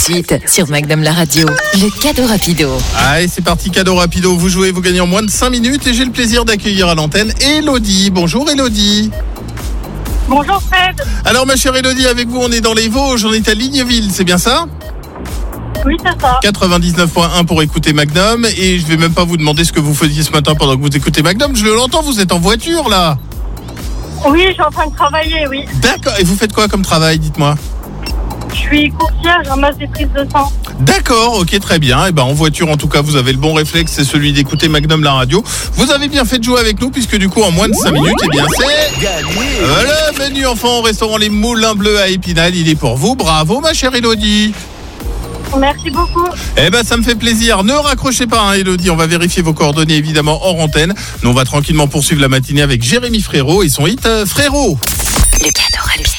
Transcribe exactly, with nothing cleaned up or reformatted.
suite, sur Magnum la radio, le cadeau rapido. Allez, c'est parti, cadeau rapido. Vous jouez, vous gagnez en moins de cinq minutes et j'ai le plaisir d'accueillir à l'antenne Elodie. Bonjour Elodie. Bonjour Fred. Alors ma chère Elodie, avec vous, on est dans les Vosges, on est à Ligneville, c'est bien ça ? Oui, c'est ça. quatre-vingt-dix-neuf point un pour écouter Magnum et je vais même pas vous demander ce que vous faisiez ce matin pendant que vous écoutez Magnum. Je l'entends, vous êtes en voiture là. Oui, je suis en train de travailler, oui. D'accord, et vous faites quoi comme travail, dites-moi ? Je suis coursière, je ramasse des prises de sang. D'accord, ok, très bien. Et ben en voiture, en tout cas, vous avez le bon réflexe, c'est celui d'écouter Magnum la radio. Vous avez bien fait de jouer avec nous, puisque du coup, en moins de cinq minutes, eh bien, c'est gagné. Le menu enfant au restaurant Les Moulins Bleus à Épinal, il est pour vous. Bravo, ma chère Elodie. Merci beaucoup. Eh ben, ça me fait plaisir. Ne raccrochez pas, hein, Elodie. On va vérifier vos coordonnées, évidemment, hors antenne. Nous, on va tranquillement poursuivre la matinée avec Jérémy Frérot et son hit euh, Frérot. Le cadeau rapido.